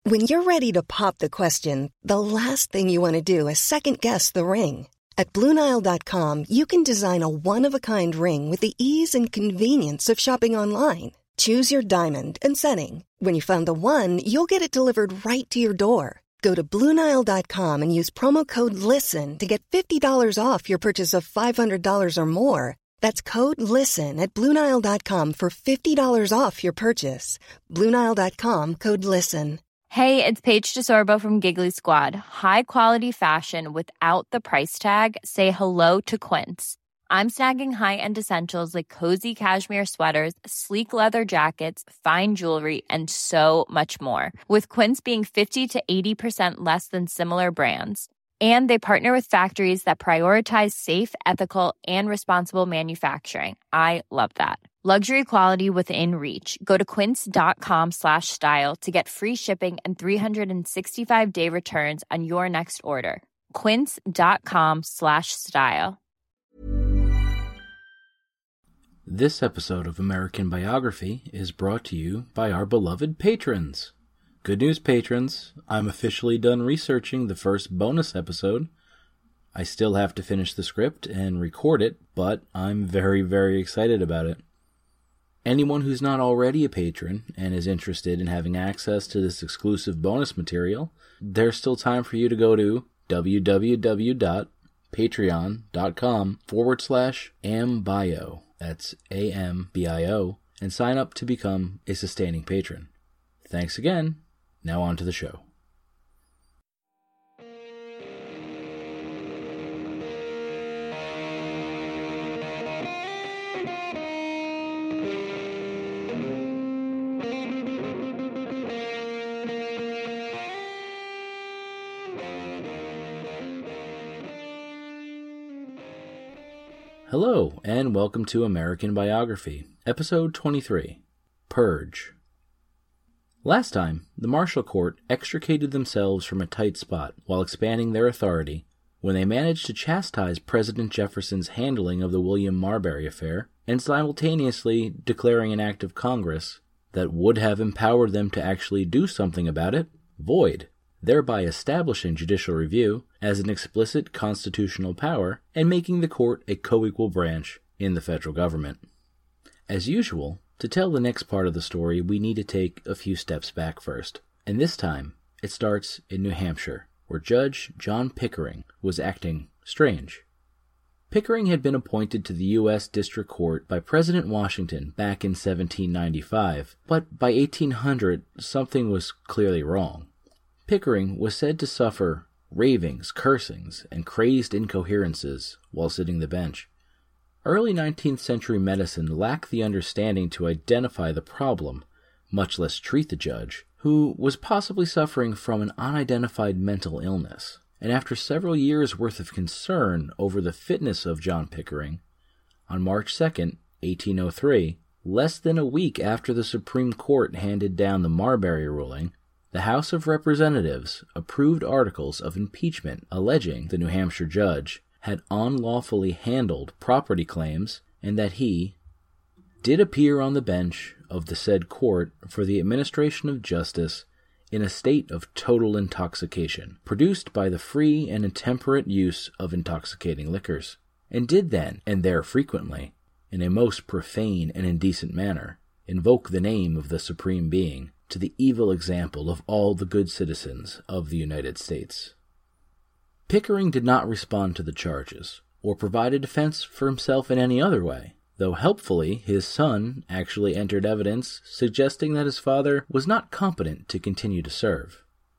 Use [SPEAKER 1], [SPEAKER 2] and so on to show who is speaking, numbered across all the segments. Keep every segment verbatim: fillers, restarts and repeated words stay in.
[SPEAKER 1] When you're ready to pop the question, the last thing you want to do is second-guess the ring. At Blue Nile dot com, you can design a one-of-a-kind ring with the ease and convenience of shopping online. Choose your diamond and setting. When you find the one, you'll get it delivered right to your door. Go to Blue Nile dot com and use promo code LISTEN to get fifty dollars off your purchase of five hundred dollars or more. That's code LISTEN at Blue Nile dot com for fifty dollars off your purchase. Blue Nile dot com, code LISTEN.
[SPEAKER 2] Hey, it's Paige DeSorbo from Giggly Squad. High quality fashion without the price tag. Say hello to Quince. I'm snagging high-end essentials like cozy cashmere sweaters, sleek leather jackets, fine jewelry, and so much more. With Quince being fifty to eighty percent less than similar brands. And they partner with factories that prioritize safe, ethical, and responsible manufacturing. I love that. Luxury quality within reach. Go to quince.com slash style to get free shipping and three sixty-five day returns on your next order. Quince.com slash style.
[SPEAKER 3] This episode of American Biography is brought to you by our beloved patrons. Good news, patrons. I'm officially done researching the first bonus episode. I still have to finish the script and record it, but I'm very, very excited about it. Anyone who's not already a patron and is interested in having access to this exclusive bonus material, there's still time for you to go to www.patreon.com forward slash ambio. That's A M B I O, and sign up to become a sustaining patron. Thanks again. Now on to the show. Hello, and welcome to American Biography, Episode twenty-three, Purge. Last time, the Marshall Court extricated themselves from a tight spot while expanding their authority when they managed to chastise President Jefferson's handling of the William Marbury affair and simultaneously declaring an act of Congress that would have empowered them to actually do something about it void, thereby establishing judicial review as an explicit constitutional power and making the court a co-equal branch in the federal government. As usual, to tell the next part of the story, we need to take a few steps back first. And this time, it starts in New Hampshire, where Judge John Pickering was acting strange. Pickering had been appointed to the U S District Court by President Washington back in seventeen ninety-five, but by eighteen hundred, something was clearly wrong. Pickering was said to suffer ravings, cursings, and crazed incoherences while sitting the bench. Early nineteenth century medicine lacked the understanding to identify the problem, much less treat the judge, who was possibly suffering from an unidentified mental illness. And after several years' worth of concern over the fitness of John Pickering, on March second, eighteen oh three, less than a week after the Supreme Court handed down the Marbury ruling, the House of Representatives approved articles of impeachment alleging the New Hampshire judge had unlawfully handled property claims and that he did appear on the bench of the said court for the administration of justice in a state of total intoxication, produced by the free and intemperate use of intoxicating liquors, and did then, and there frequently, in a most profane and indecent manner, invoke the name of the Supreme Being to the evil example of all the good citizens of the United States. Pickering did not respond to the charges, or provide a defense for himself in any other way, though helpfully his son actually entered evidence suggesting that his father was not competent to continue to serve.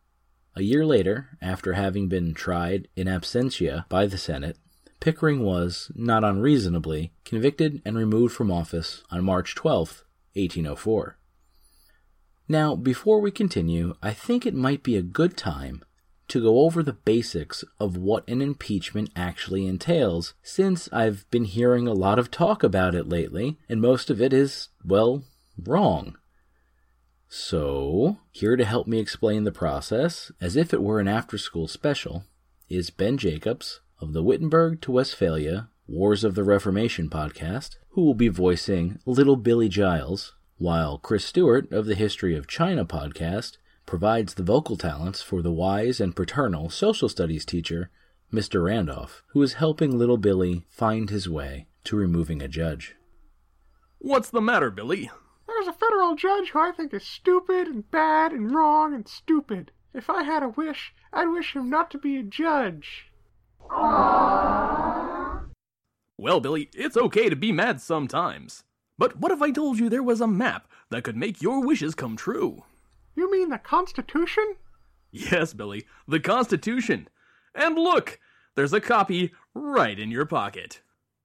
[SPEAKER 3] A year later, after having been tried in absentia by the Senate, Pickering was, not unreasonably, convicted and removed from office on March twelfth, eighteen oh four. Now, before we continue, I think it might be a good time to go over the basics of what an impeachment actually entails, since I've been hearing a lot of talk about it lately, and most of it is, well, wrong. So, here to help me explain the process, as if it were an after-school special, is Ben Jacobs of the Wittenberg to Westphalia Wars of the Reformation podcast, who will be voicing Little Billy Giles, while Chris Stewart of the History of China podcast provides the vocal talents for the wise and paternal social studies teacher, Mister Randolph, who is helping little Billy find his way to removing a judge.
[SPEAKER 4] What's the matter, Billy?
[SPEAKER 5] There's a federal judge who I think is stupid and bad and wrong and stupid. If I had a wish, I'd wish him not to be a judge.
[SPEAKER 4] Well, Billy, it's okay to be mad sometimes. But what if I told you there was a map that could make your wishes come true?
[SPEAKER 5] You mean the Constitution?
[SPEAKER 4] Yes, Billy, the Constitution. And look, there's a copy right in your pocket.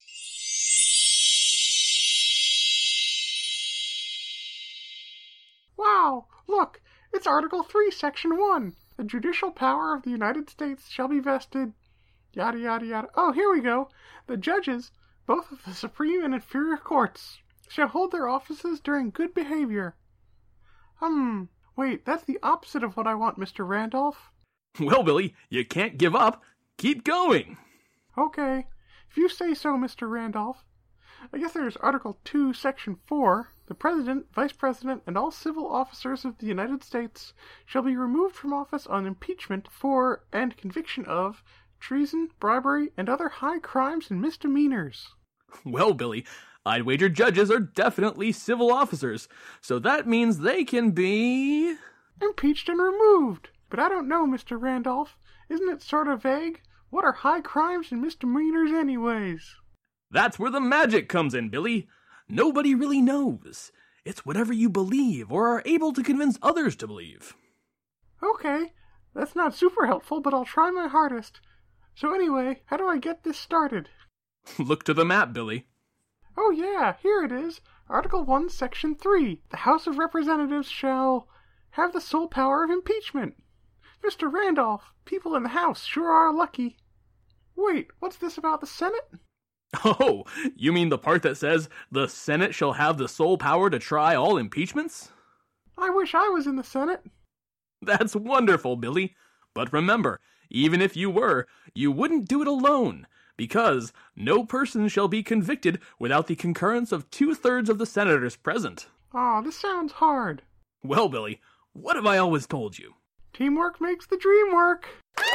[SPEAKER 5] Wow, look, it's Article three, Section one. The judicial power of the United States shall be vested, yada yada yada. Oh, here we go. The judges, both of the Supreme and Inferior Courts, shall hold their offices during good behavior. Hmm, wait, that's the opposite of what I want, Mister Randolph.
[SPEAKER 4] Well, Billy, you can't give up. Keep going.
[SPEAKER 5] Okay, if you say so, Mister Randolph. I guess there's Article two, Section four. The President, Vice President, and all civil officers of the United States shall be removed from office on impeachment for and conviction of treason, bribery, and other high crimes and misdemeanors.
[SPEAKER 4] Well, Billy, I'd wager judges are definitely civil officers, so that means they can be...
[SPEAKER 5] impeached and removed. But I don't know, Mister Randolph. Isn't it sort of vague? What are high crimes and misdemeanors anyways?
[SPEAKER 4] That's where the magic comes in, Billy. Nobody really knows. It's whatever you believe or are able to convince others to believe.
[SPEAKER 5] Okay, that's not super helpful, but I'll try my hardest. So anyway, how do I get this started?
[SPEAKER 4] Look to the map, Billy.
[SPEAKER 5] Oh yeah, here it is. Article one, Section three. The House of Representatives shall have the sole power of impeachment. Mister Randolph, people in the House sure are lucky. Wait, what's this about the Senate?
[SPEAKER 4] Oh, you mean the part that says the Senate shall have the sole power to try all impeachments?
[SPEAKER 5] I wish I was in the Senate.
[SPEAKER 4] That's wonderful, Billy. But remember, even if you were, you wouldn't do it alone, because no person shall be convicted without the concurrence of two-thirds of the senators present.
[SPEAKER 5] Aw, oh, this sounds hard.
[SPEAKER 4] Well, Billy, what have I always told you?
[SPEAKER 5] Teamwork makes the dream work.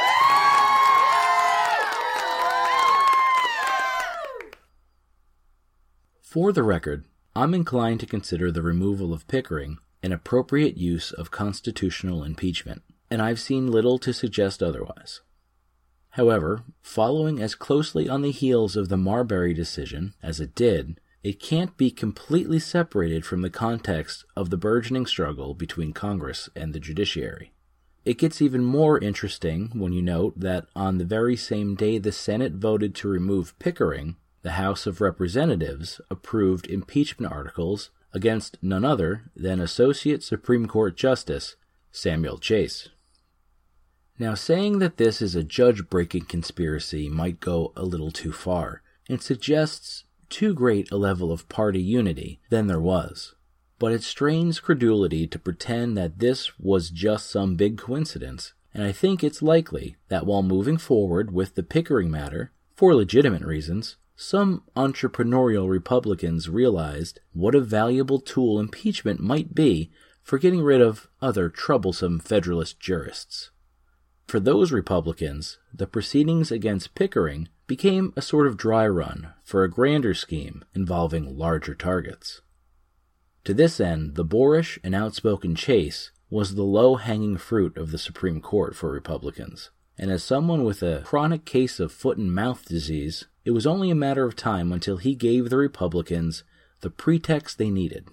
[SPEAKER 3] For the record, I'm inclined to consider the removal of Pickering an appropriate use of constitutional impeachment, and I've seen little to suggest otherwise. However, following as closely on the heels of the Marbury decision as it did, it can't be completely separated from the context of the burgeoning struggle between Congress and the judiciary. It gets even more interesting when you note that on the very same day the Senate voted to remove Pickering, the House of Representatives approved impeachment articles against none other than Associate Supreme Court Justice Samuel Chase. Now, saying that this is a judge-breaking conspiracy might go a little too far, and suggests too great a level of party unity than there was. But it strains credulity to pretend that this was just some big coincidence, and I think it's likely that while moving forward with the Pickering matter, for legitimate reasons, some entrepreneurial Republicans realized what a valuable tool impeachment might be for getting rid of other troublesome Federalist jurists. For those Republicans, the proceedings against Pickering became a sort of dry run for a grander scheme involving larger targets. To this end, the boorish and outspoken Chase was the low-hanging fruit of the Supreme Court for Republicans, and as someone with a chronic case of foot and mouth disease, it was only a matter of time until he gave the Republicans the pretext they needed.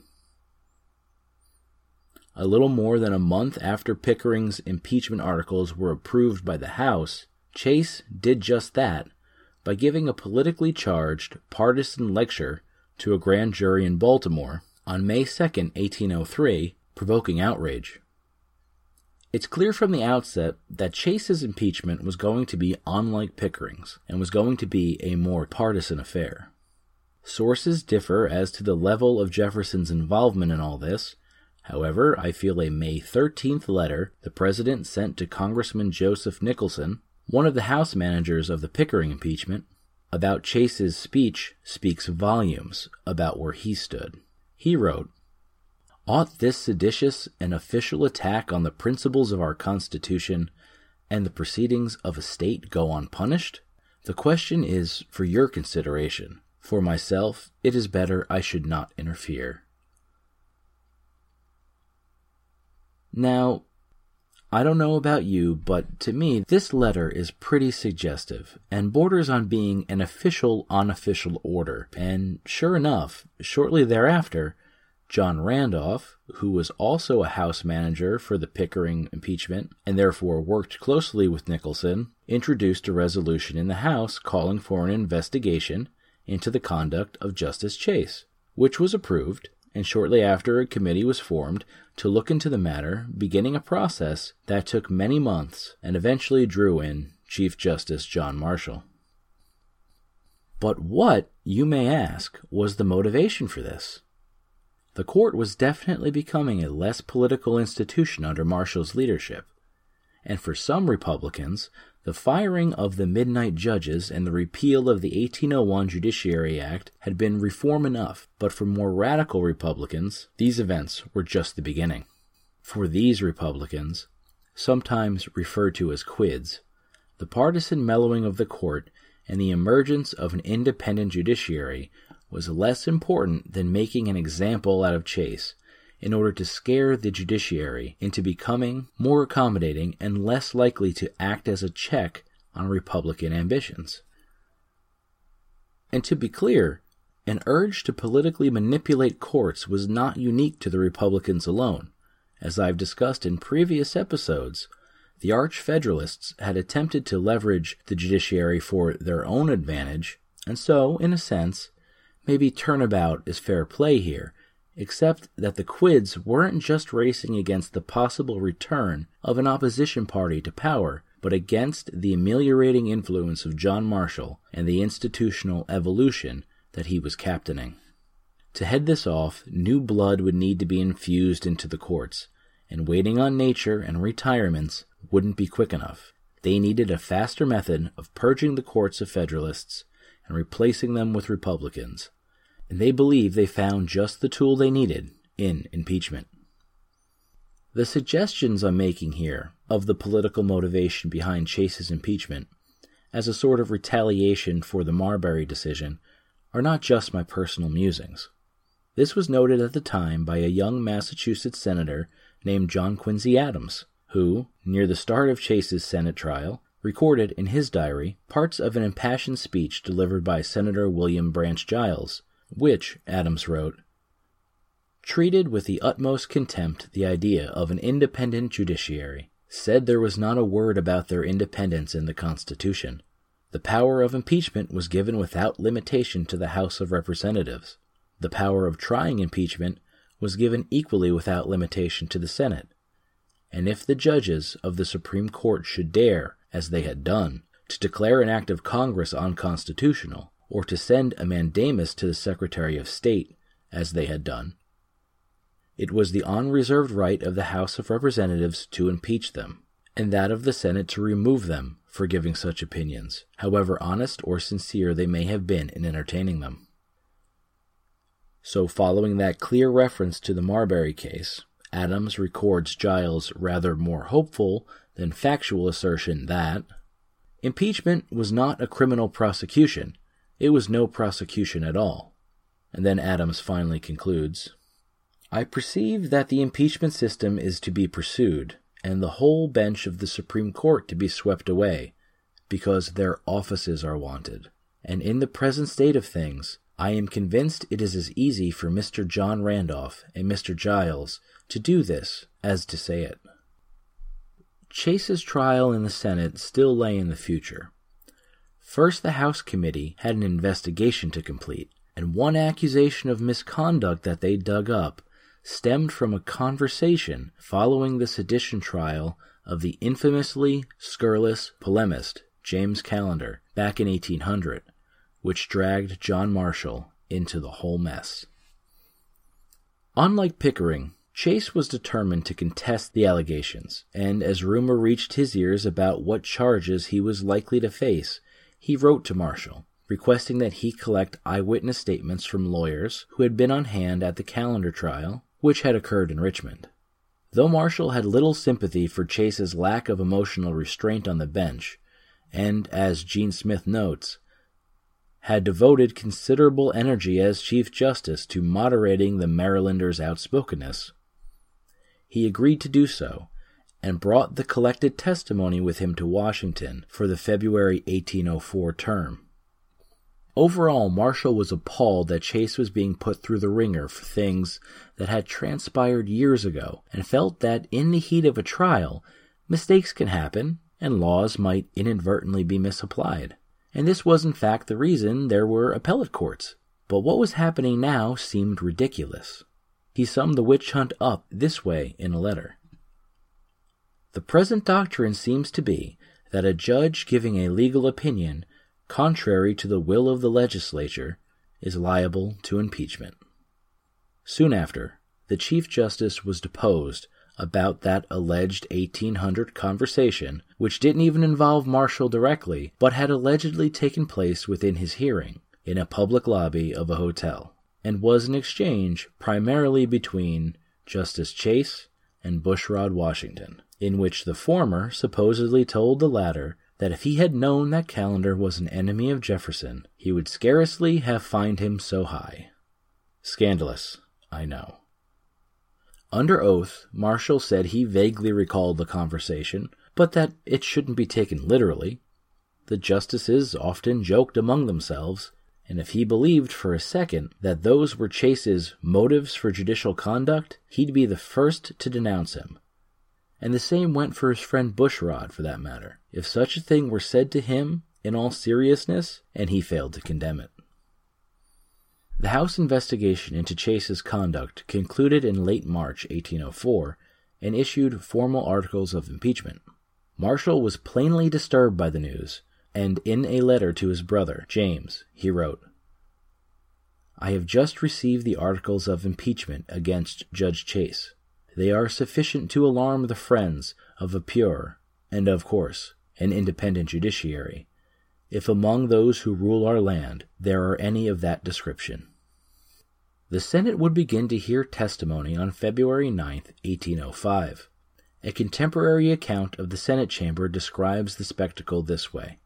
[SPEAKER 3] A little more than a month after Pickering's impeachment articles were approved by the House, Chase did just that by giving a politically charged, partisan lecture to a grand jury in Baltimore on May second, eighteen oh three, provoking outrage. It's clear from the outset that Chase's impeachment was going to be unlike Pickering's and was going to be a more partisan affair. Sources differ as to the level of Jefferson's involvement in all this. However, I feel a May thirteenth letter the President sent to Congressman Joseph Nicholson, one of the House managers of the Pickering impeachment, about Chase's speech speaks volumes about where he stood. He wrote, Ought this seditious and official attack on the principles of our Constitution and the proceedings of a state go unpunished? The question is for your consideration. For myself, it is better I should not interfere. Now, I don't know about you, but to me, this letter is pretty suggestive and borders on being an official, unofficial order. And sure enough, shortly thereafter, John Randolph, who was also a House manager for the Pickering impeachment and therefore worked closely with Nicholson, introduced a resolution in the House calling for an investigation into the conduct of Justice Chase, which was approved, and shortly after a committee was formed to look into the matter, beginning a process that took many months and eventually drew in Chief Justice John Marshall. But what, you may ask, was the motivation for this? The court was definitely becoming a less political institution under Marshall's leadership, and for some Republicans, the firing of the midnight judges and the repeal of the eighteen oh one Judiciary Act had been reform enough, but for more radical Republicans, these events were just the beginning. For these Republicans, sometimes referred to as quids, the partisan mellowing of the court and the emergence of an independent judiciary was less important than making an example out of Chase in order to scare the judiciary into becoming more accommodating and less likely to act as a check on Republican ambitions. And to be clear, an urge to politically manipulate courts was not unique to the Republicans alone. As I've discussed in previous episodes, the Arch-Federalists had attempted to leverage the judiciary for their own advantage, and so, in a sense, maybe turnabout is fair play here, except that the quids weren't just racing against the possible return of an opposition party to power, but against the ameliorating influence of John Marshall and the institutional evolution that he was captaining. To head this off, new blood would need to be infused into the courts, and waiting on nature and retirements wouldn't be quick enough. They needed a faster method of purging the courts of Federalists and replacing them with Republicans, and they believe they found just the tool they needed in impeachment. The suggestions I'm making here of the political motivation behind Chase's impeachment as a sort of retaliation for the Marbury decision are not just my personal musings. This was noted at the time by a young Massachusetts senator named John Quincy Adams, who, near the start of Chase's Senate trial, recorded in his diary parts of an impassioned speech delivered by Senator William Branch Giles, which, Adams wrote, treated with the utmost contempt the idea of an independent judiciary, said there was not a word about their independence in the Constitution. The power of impeachment was given without limitation to the House of Representatives. The power of trying impeachment was given equally without limitation to the Senate. And if the judges of the Supreme Court should dare, as they had done, to declare an act of Congress unconstitutional, or to send a mandamus to the Secretary of State, as they had done, it was the unreserved right of the House of Representatives to impeach them, and that of the Senate to remove them for giving such opinions, however honest or sincere they may have been in entertaining them. So following that clear reference to the Marbury case, Adams records Giles' rather more hopeful than factual assertion that impeachment was not a criminal prosecution, it was no prosecution at all. And then Adams finally concludes, I perceive that the impeachment system is to be pursued, and the whole bench of the Supreme Court to be swept away, because their offices are wanted. And in the present state of things, I am convinced it is as easy for Mister John Randolph and Mister Giles to do this as to say it. Chase's trial in the Senate still lay in the future. First, the House committee had an investigation to complete, and one accusation of misconduct that they dug up stemmed from a conversation following the sedition trial of the infamously scurrilous polemist James Callender back in eighteen hundred, which dragged John Marshall into the whole mess. Unlike Pickering, Chase was determined to contest the allegations, and as rumor reached his ears about what charges he was likely to face, he wrote to Marshall, requesting that he collect eyewitness statements from lawyers who had been on hand at the Callender trial, which had occurred in Richmond. Though Marshall had little sympathy for Chase's lack of emotional restraint on the bench, and, as Gene Smith notes, had devoted considerable energy as Chief Justice to moderating the Marylander's outspokenness, he agreed to do so, and brought the collected testimony with him to Washington for the February eighteen oh four term. Overall, Marshall was appalled that Chase was being put through the ringer for things that had transpired years ago, and felt that in the heat of a trial, mistakes can happen, and laws might inadvertently be misapplied. And this was in fact the reason there were appellate courts. But what was happening now seemed ridiculous. He summed the witch hunt up this way in a letter. The present doctrine seems to be that a judge giving a legal opinion contrary to the will of the legislature is liable to impeachment. Soon after, the Chief Justice was deposed about that alleged eighteen hundred conversation, which didn't even involve Marshall directly, but had allegedly taken place within his hearing in a public lobby of a hotel, and was an exchange primarily between Justice Chase and Bushrod Washington, in which the former supposedly told the latter that if he had known that Callender was an enemy of Jefferson, he would scarcely have fined him so high. Scandalous, I know. Under oath, Marshall said he vaguely recalled the conversation, but that it shouldn't be taken literally. The justices often joked among themselves, and if he believed for a second that those were Chase's motives for judicial conduct, he'd be the first to denounce him. And the same went for his friend Bushrod, for that matter, if such a thing were said to him in all seriousness, and he failed to condemn it. The House investigation into Chase's conduct concluded in late March eighteen oh four and issued formal articles of impeachment. Marshall was plainly disturbed by the news, and in a letter to his brother, James, he wrote, "I have just received the articles of impeachment against Judge Chase. They are sufficient to alarm the friends of a pure, and of course, an independent judiciary, if among those who rule our land there are any of that description." The Senate would begin to hear testimony on February ninth, eighteen oh five. A contemporary account of the Senate chamber describes the spectacle this way.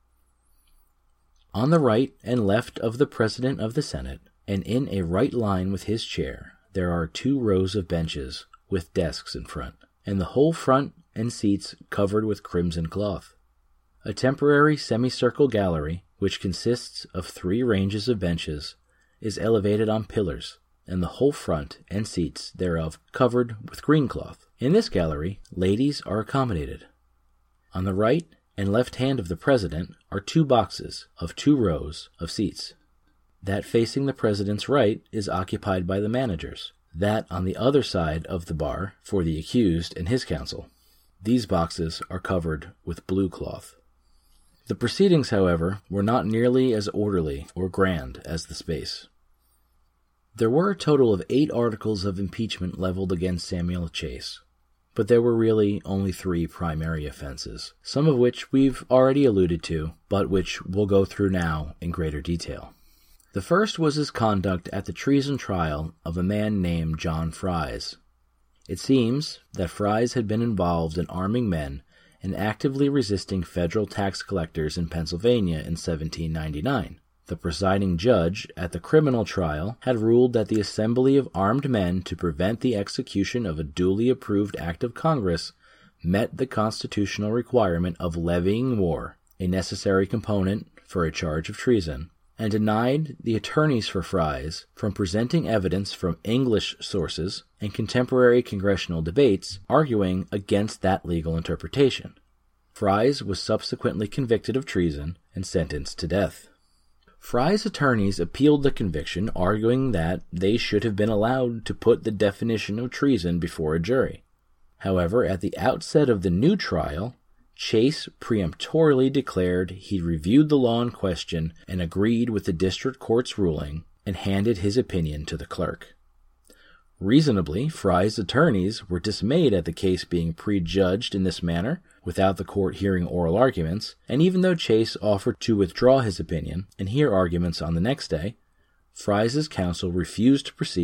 [SPEAKER 3] On the right and left of the President of the Senate, and in a right line with his chair, there are two rows of benches with desks in front, and the whole front and seats covered with crimson cloth. A temporary semicircle gallery, which consists of three ranges of benches, is elevated on pillars, and the whole front and seats thereof covered with green cloth. In this gallery, ladies are accommodated. On the right and left hand of the President are two boxes of two rows of seats. That facing the President's right is occupied by the managers. That on the other side of the bar for the accused and his counsel. These boxes are covered with blue cloth. The proceedings, however, were not nearly as orderly or grand as the space. There were a total of eight articles of impeachment leveled against Samuel Chase, but there were really only three primary offenses, some of which we've already alluded to, but which we'll go through now in greater detail. The first was his conduct at the treason trial of a man named John Fries. It seems that Fries had been involved in arming men and actively resisting federal tax collectors in Pennsylvania in seventeen ninety-nine. The presiding judge at the criminal trial had ruled that the assembly of armed men to prevent the execution of a duly approved act of Congress met the constitutional requirement of levying war, a necessary component for a charge of treason, and denied the attorneys for Fries from presenting evidence from English sources and contemporary congressional debates arguing against that legal interpretation. Fries was subsequently convicted of treason and sentenced to death. Fries' attorneys appealed the conviction, arguing that they should have been allowed to put the definition of treason before a jury. However, at the outset of the new trial, Chase peremptorily declared he reviewed the law in question and agreed with the district court's ruling and handed his opinion to the clerk. Reasonably, Fries' attorneys were dismayed at the case being prejudged in this manner, without the court hearing oral arguments, and even though Chase offered to withdraw his opinion and hear arguments on the next day, Fries' counsel refused to proceed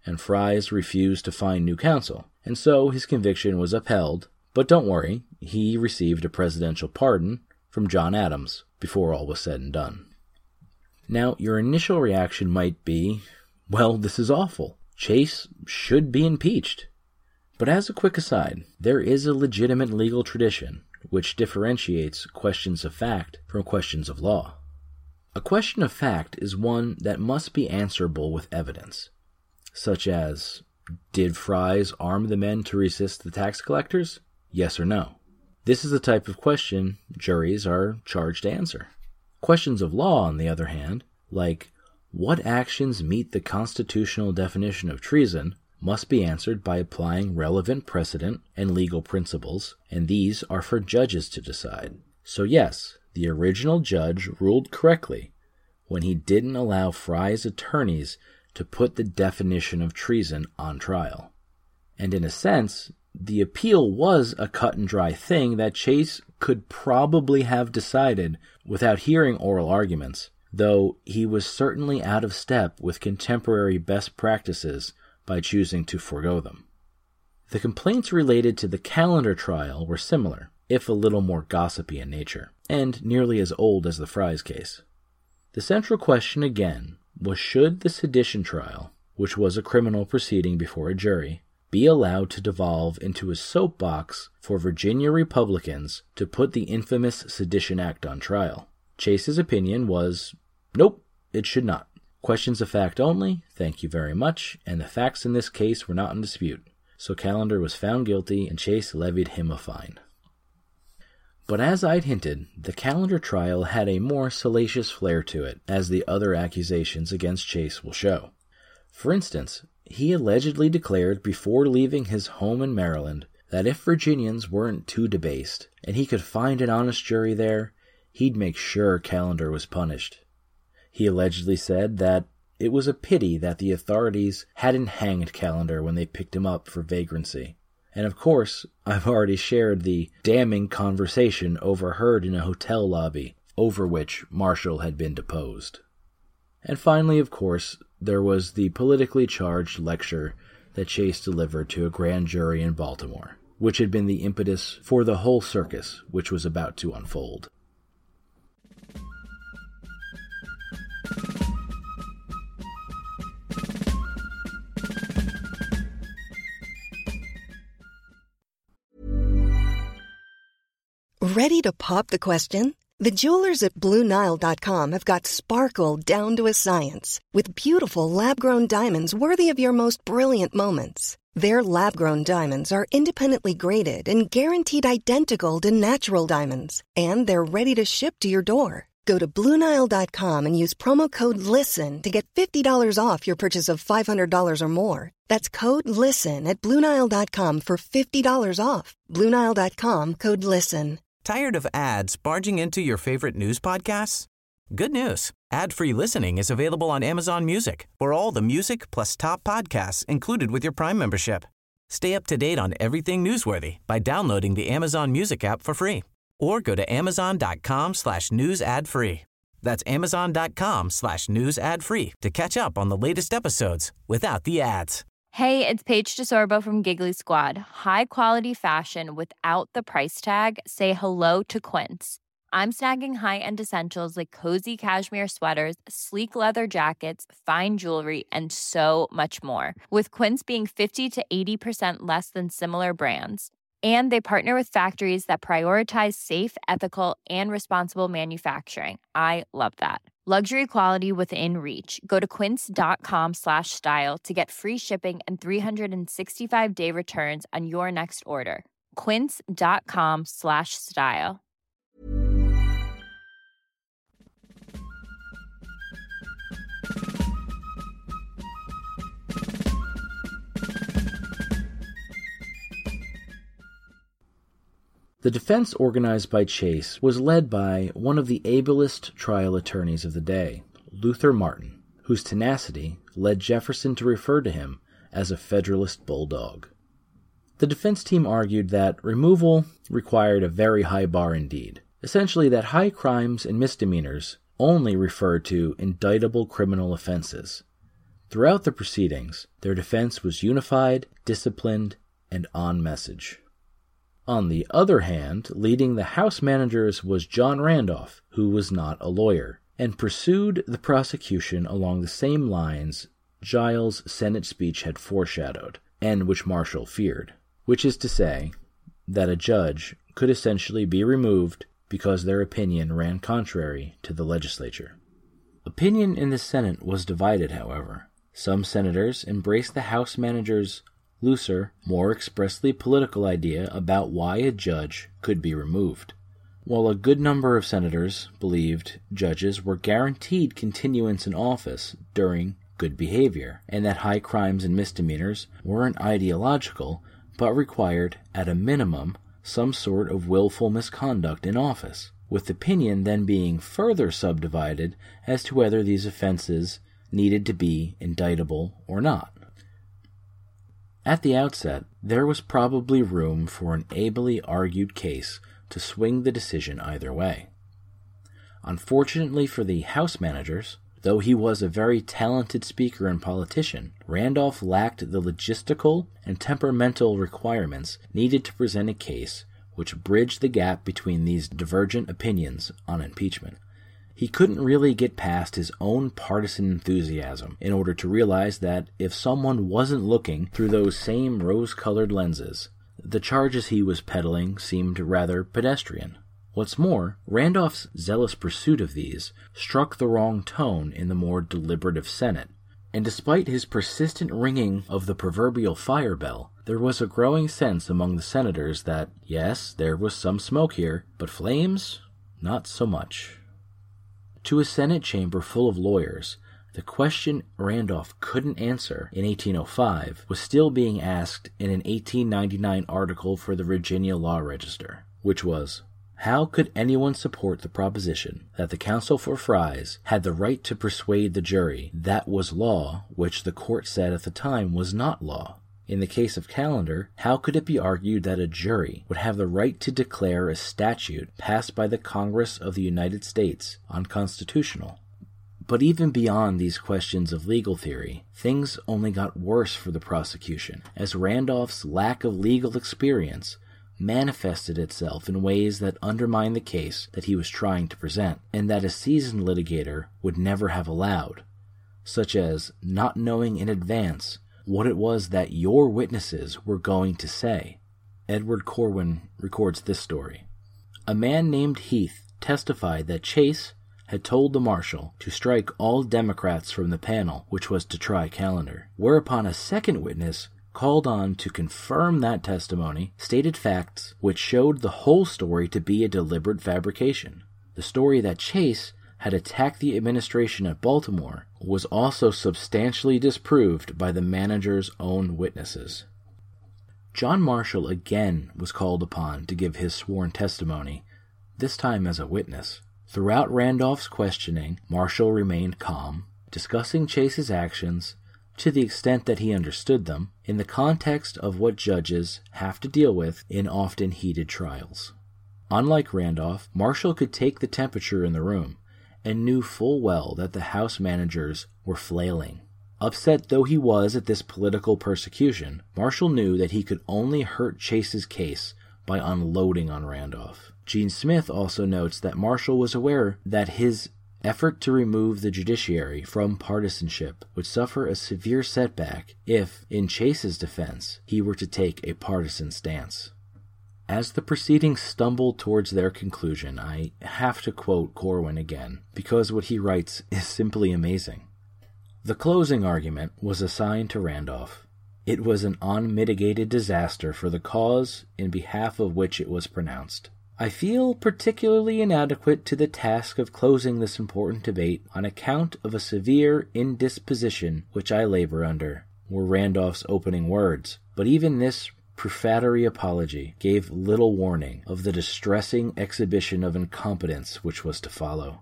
[SPEAKER 3] and Fries refused to find new counsel, and so his conviction was upheld. But don't worry, he received a presidential pardon from John Adams before all was said and done. Now, your initial reaction might be, well, this is awful. Chase should be impeached. But as a quick aside, there is a legitimate legal tradition which differentiates questions of fact from questions of law. A question of fact is one that must be answerable with evidence, such as, did Fries arm the men to resist the tax collectors? Yes or no? This is the type of question juries are charged to answer. Questions of law, on the other hand, like what actions meet the constitutional definition of treason, must be answered by applying relevant precedent and legal principles, and these are for judges to decide. So yes, the original judge ruled correctly when he didn't allow Fries' attorneys to put the definition of treason on trial. And in a sense, the appeal was a cut and dry thing that Chase could probably have decided without hearing oral arguments, though he was certainly out of step with contemporary best practices by choosing to forego them. The complaints related to the Callender trial were similar, if a little more gossipy in nature, and nearly as old as the Fries case. The central question again was, should the sedition trial, which was a criminal proceeding before a jury, be allowed to devolve into a soapbox for Virginia Republicans to put the infamous Sedition Act on trial? Chase's opinion was, nope, it should not. Questions of fact only, thank you very much, and the facts in this case were not in dispute. So Callender was found guilty and Chase levied him a fine. But as I'd hinted, the Callender trial had a more salacious flair to it, as the other accusations against Chase will show. For instance, he allegedly declared before leaving his home in Maryland that if Virginians weren't too debased and he could find an honest jury there, he'd make sure Callender was punished. He allegedly said that it was a pity that the authorities hadn't hanged Callender when they picked him up for vagrancy. And of course, I've already shared the damning conversation overheard in a hotel lobby, over which Marshall had been deposed. And finally, of course, there was the politically charged lecture that Chase delivered to a grand jury in Baltimore, which had been the impetus for the whole circus which was about to unfold.
[SPEAKER 1] Ready to pop the question? The jewelers at Blue Nile dot com have got sparkle down to a science with beautiful lab-grown diamonds worthy of your most brilliant moments. Their lab-grown diamonds are independently graded and guaranteed identical to natural diamonds, and they're ready to ship to your door. Go to Blue Nile dot com and use promo code LISTEN to get fifty dollars off your purchase of five hundred dollars or more. That's code LISTEN at Blue Nile dot com for fifty dollars off. Blue Nile dot com, code LISTEN.
[SPEAKER 6] Tired of ads barging into your favorite news podcasts? Good news. Ad-free listening is available on Amazon Music for all the music plus top podcasts included with your Prime membership. Stay up to date on everything newsworthy by downloading the Amazon Music app for free or go to amazon.com slash news ad free. That's amazon.com slash news ad free to catch up on the latest episodes without the ads.
[SPEAKER 2] Hey, it's Paige DeSorbo from Giggly Squad. High quality fashion without the price tag. Say hello to Quince. I'm snagging high-end essentials like cozy cashmere sweaters, sleek leather jackets, fine jewelry, and so much more. With Quince being fifty to eighty percent less than similar brands. And they partner with factories that prioritize safe, ethical, and responsible manufacturing. I love that. Luxury quality within reach. Go to quince.com slash style to get free shipping and three sixty-five day returns on your next order. Quince.com slash style.
[SPEAKER 3] The defense organized by Chase was led by one of the ablest trial attorneys of the day, Luther Martin, whose tenacity led Jefferson to refer to him as a Federalist bulldog. The defense team argued that removal required a very high bar indeed, essentially that high crimes and misdemeanors only refer to indictable criminal offenses. Throughout the proceedings, their defense was unified, disciplined, and on message. On the other hand, leading the House managers was John Randolph, who was not a lawyer, and pursued the prosecution along the same lines Giles' Senate speech had foreshadowed, and which Marshall feared, which is to say, that a judge could essentially be removed because their opinion ran contrary to the legislature. Opinion in the Senate was divided, however. Some senators embraced the House managers' looser, more expressly political idea about why a judge could be removed, while a good number of senators believed judges were guaranteed continuance in office during good behavior, and that high crimes and misdemeanors weren't ideological, but required, at a minimum, some sort of willful misconduct in office, with opinion then being further subdivided as to whether these offenses needed to be indictable or not. At the outset, there was probably room for an ably argued case to swing the decision either way. Unfortunately for the House managers, though he was a very talented speaker and politician, Randolph lacked the logistical and temperamental requirements needed to present a case which bridged the gap between these divergent opinions on impeachment. He couldn't really get past his own partisan enthusiasm in order to realize that if someone wasn't looking through those same rose-colored lenses, the charges he was peddling seemed rather pedestrian. What's more, Randolph's zealous pursuit of these struck the wrong tone in the more deliberative Senate, and despite his persistent ringing of the proverbial fire bell, there was a growing sense among the senators that, yes, there was some smoke here, but flames? Not so much. To a Senate chamber full of lawyers, the question Randolph couldn't answer in eighteen oh five was still being asked in an eighteen ninety-nine article for the Virginia Law Register, which was, how could anyone support the proposition that the counsel for Fries had the right to persuade the jury that was law, which the court said at the time was not law? In the case of Callender, how could it be argued that a jury would have the right to declare a statute passed by the Congress of the United States unconstitutional? But even beyond these questions of legal theory, things only got worse for the prosecution, as Randolph's lack of legal experience manifested itself in ways that undermined the case that he was trying to present, and that a seasoned litigator would never have allowed, such as not knowing in advance what it was that your witnesses were going to say. Edward Corwin records this story. A man named Heath testified that Chase had told the marshal to strike all Democrats from the panel which was to try Callender, whereupon a second witness called on to confirm that testimony stated facts which showed the whole story to be a deliberate fabrication. The story that Chase had attacked the administration at Baltimore was also substantially disproved by the manager's own witnesses. John Marshall again was called upon to give his sworn testimony, this time as a witness. Throughout Randolph's questioning, Marshall remained calm, discussing Chase's actions to the extent that he understood them in the context of what judges have to deal with in often heated trials. Unlike Randolph, Marshall could take the temperature in the room and knew full well that the House managers were flailing. Upset though he was at this political persecution, Marshall knew that he could only hurt Chase's case by unloading on Randolph. Gene Smith also notes that Marshall was aware that his effort to remove the judiciary from partisanship would suffer a severe setback if, in Chase's defense, he were to take a partisan stance. As the proceedings stumbled towards their conclusion, I have to quote Corwin again, because what he writes is simply amazing. The closing argument was assigned to Randolph. It was an unmitigated disaster for the cause in behalf of which it was pronounced. I feel particularly inadequate to the task of closing this important debate on account of a severe indisposition which I labor under, were Randolph's opening words, but even this prefatory apology gave little warning of the distressing exhibition of incompetence which was to follow.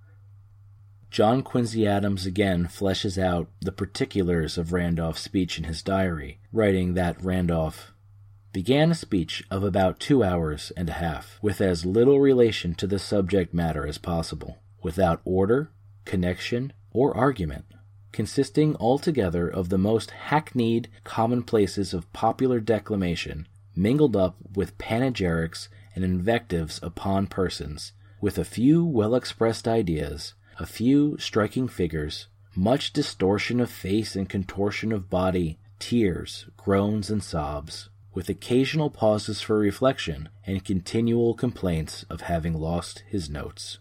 [SPEAKER 3] John Quincy Adams again fleshes out the particulars of Randolph's speech in his diary, writing that Randolph began a speech of about two hours and a half, with as little relation to the subject matter as possible, without order, connection, or argument. consisting altogether of the most hackneyed commonplaces of popular declamation, mingled up with panegyrics and invectives upon persons, with a few well-expressed ideas, a few striking figures, much distortion of face and contortion of body, tears, groans, and sobs, with occasional pauses for reflection and continual complaints of having lost his notes.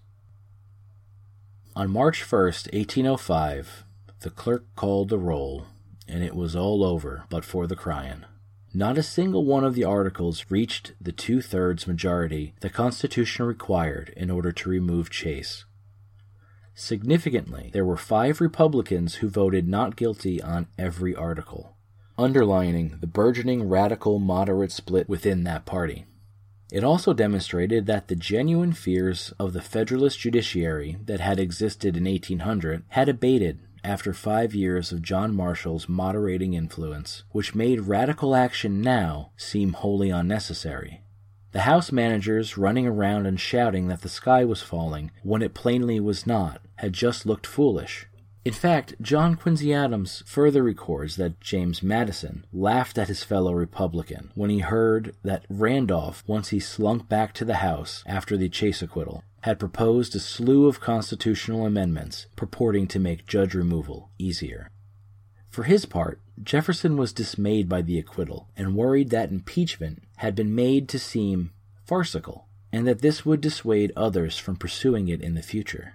[SPEAKER 3] On March first, eighteen oh five, the clerk called the roll, and it was all over but for the cryin'. Not a single one of the articles reached the two-thirds majority the Constitution required in order to remove Chase. Significantly, there were five Republicans who voted not guilty on every article, underlining the burgeoning radical-moderate split within that party. It also demonstrated that the genuine fears of the Federalist judiciary that had existed in eighteen hundred had abated after five years of John Marshall's moderating influence, which made radical action now seem wholly unnecessary. The House managers running around and shouting that the sky was falling when it plainly was not had just looked foolish. In fact, John Quincy Adams further records that James Madison laughed at his fellow Republican when he heard that Randolph, once he slunk back to the House after the Chase acquittal, had proposed a slew of constitutional amendments purporting to make judge removal easier. For his part, Jefferson was dismayed by the acquittal and worried that impeachment had been made to seem farcical, and that this would dissuade others from pursuing it in the future.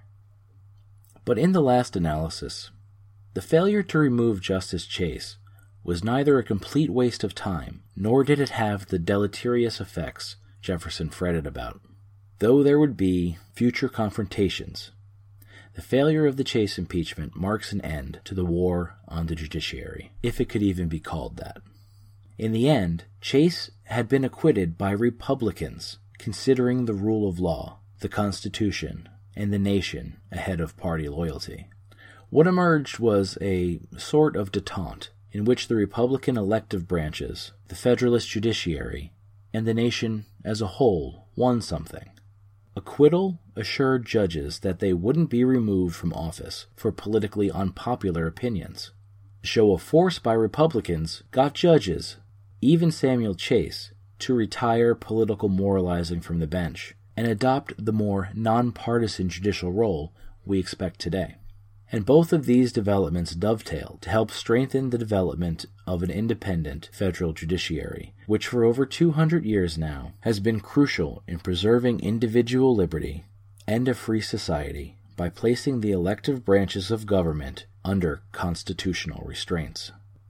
[SPEAKER 3] But in the last analysis, the failure to remove Justice Chase was neither a complete waste of time, nor did it have the deleterious effects Jefferson fretted about. Though there would be future confrontations, the failure of the Chase impeachment marks an end to the war on the judiciary, if it could even be called that. In the end, Chase had been acquitted by Republicans, considering the rule of law, the Constitution, and the nation ahead of party loyalty. What emerged was a sort of detente in which the Republican elective branches, the Federalist judiciary, and the nation as a whole won something. Acquittal assured judges that they wouldn't be removed from office for politically unpopular opinions. A show of force by Republicans got judges, even Samuel Chase, to retire political moralizing from the bench and adopt the more nonpartisan judicial role we expect today. And both of these developments dovetailed to help strengthen the development of an independent federal judiciary, which for over two hundred years now has been crucial in preserving individual liberty and a free society by placing the elective branches of government under constitutional restraints.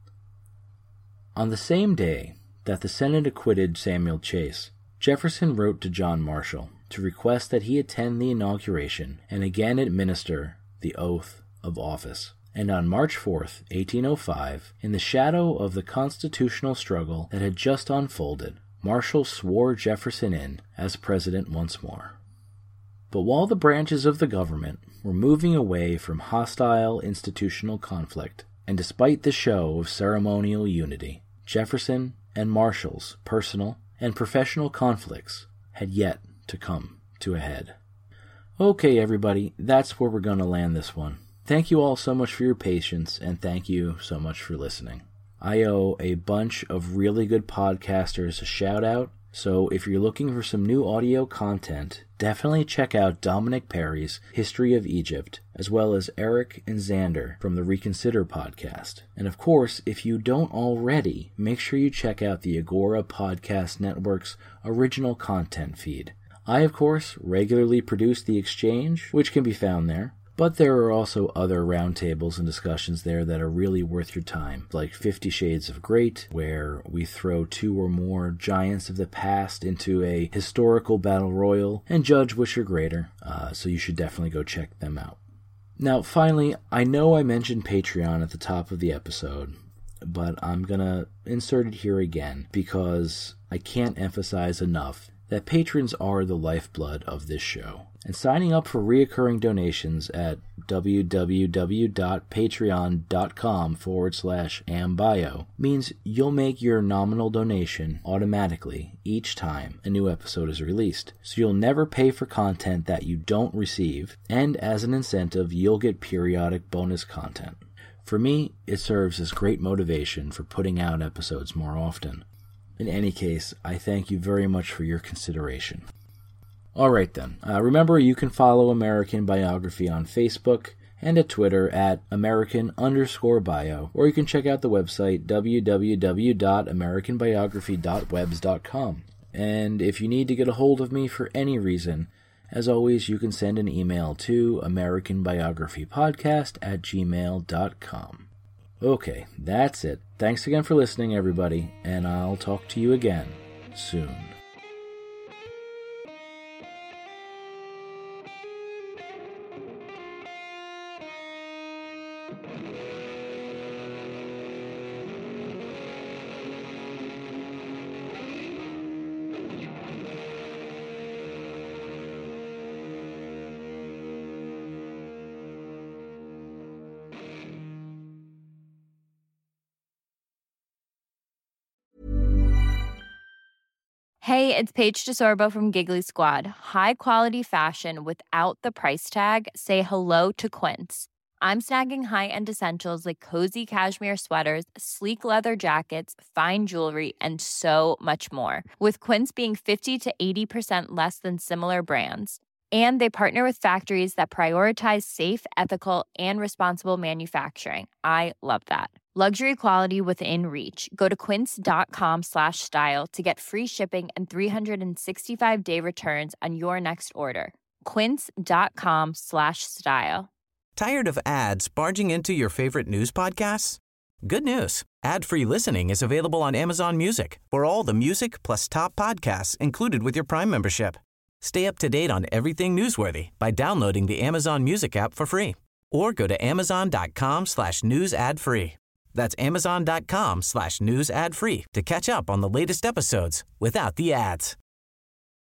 [SPEAKER 3] On the same day that the Senate acquitted Samuel Chase, Jefferson wrote to John Marshall to request that he attend the inauguration and again administer the oath of office. And on March fourth, eighteen oh five, in the shadow of the constitutional struggle that had just unfolded, Marshall swore Jefferson in as president once more. But while the branches of the government were moving away from hostile institutional conflict, and despite the show of ceremonial unity, Jefferson and Marshall's personal and professional conflicts had yet to come to a head. Okay, everybody, that's where we're going to land this one. Thank you all so much for your patience, and thank you so much for listening. I owe a bunch of really good podcasters a shout-out, so if you're looking for some new audio content, definitely check out Dominic Perry's History of Egypt, as well as Eric and Xander from the Reconsider podcast. And of course, if you don't already, make sure you check out the Agora Podcast Network's original content feed. I, of course, regularly produce The Exchange, which can be found there, but there are also other roundtables and discussions there that are really worth your time, like Fifty Shades of Great, where we throw two or more giants of the past into a historical battle royal and judge which are greater, uh, so you should definitely go check them out. Now, finally, I know I mentioned Patreon at the top of the episode, but I'm gonna insert it here again because I can't emphasize enough that patrons are the lifeblood of this show. And signing up for reoccurring donations at www.patreon.com forward slash ambio means you'll make your nominal donation automatically each time a new episode is released. So you'll never pay for content that you don't receive, and as an incentive, you'll get periodic bonus content. For me, it serves as great motivation for putting out episodes more often. In any case, I thank you very much for your consideration. Alright then, uh, remember you can follow American Biography on Facebook and at Twitter at American underscore bio, or you can check out the website w w w dot american biography dot webs dot com. And if you need to get a hold of me for any reason, as always, you can send an email to americanbiographypodcast at gmail dot com. Okay, that's it. Thanks again for listening, everybody, and I'll talk to you again soon.
[SPEAKER 2] Hey, it's Paige DeSorbo from Giggly Squad. High quality fashion without the price tag. Say hello to Quince. I'm snagging high-end essentials like cozy cashmere sweaters, sleek leather jackets, fine jewelry, and so much more. With Quince being fifty to eighty percent less than similar brands. And they partner with factories that prioritize safe, ethical, and responsible manufacturing. I love that. Luxury quality within reach. Go to quince.com slash style to get free shipping and three sixty-five day returns on your next order. Quince.com slash style.
[SPEAKER 6] Tired of ads barging into your favorite news podcasts? Good news. Ad-free listening is available on Amazon Music for all the music plus top podcasts included with your Prime membership. Stay up to date on everything newsworthy by downloading the Amazon Music app for free or go to amazon.com slash news ad free. That's amazon.com slash news ad free to catch up on the latest episodes without the ads.